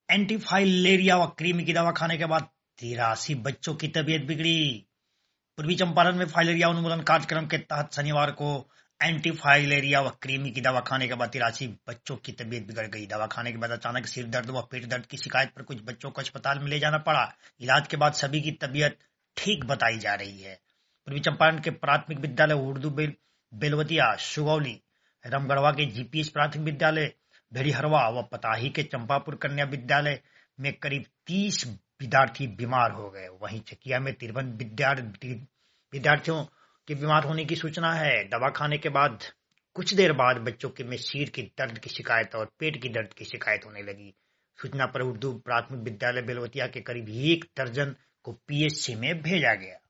एंटीफाइलेरिया व कृमि की दवा खाने के बाद 83 बच्चों की तबीयत बिगड़ी। पूर्वी चंपारण में फाइलेरिया उन्मूलन कार्यक्रम के तहत शनिवार को एंटीफाइलेरिया व कृमि की दवा खाने के बाद 83 बच्चों की तबीयत बिगड़ गई। दवा खाने के बाद अचानक सिर दर्द व पेट दर्द की शिकायत पर कुछ बच्चों को अस्पताल में ले जाना पड़ा। इलाज के बाद सभी की तबीयत ठीक बताई जा रही है। पूर्वी चंपारण के प्राथमिक विद्यालय उर्दू बेलवतिया, सुगौली, रामगढ़वा के जीपीएस प्राथमिक विद्यालय भेड़ीहरवा व पताही के चंपापुर कन्या विद्यालय में करीब 30 विद्यार्थी बीमार हो गए। वहीं चकिया में 53 विद्यार्थियों के बीमार होने की सूचना है। दवा खाने के बाद कुछ देर बाद बच्चों के में सिर की दर्द की शिकायत और पेट की दर्द की शिकायत होने लगी। सूचना पर उर्दू प्राथमिक विद्यालय बेलवतिया के करीब 1 दर्जन को पीएचसी में भेजा गया।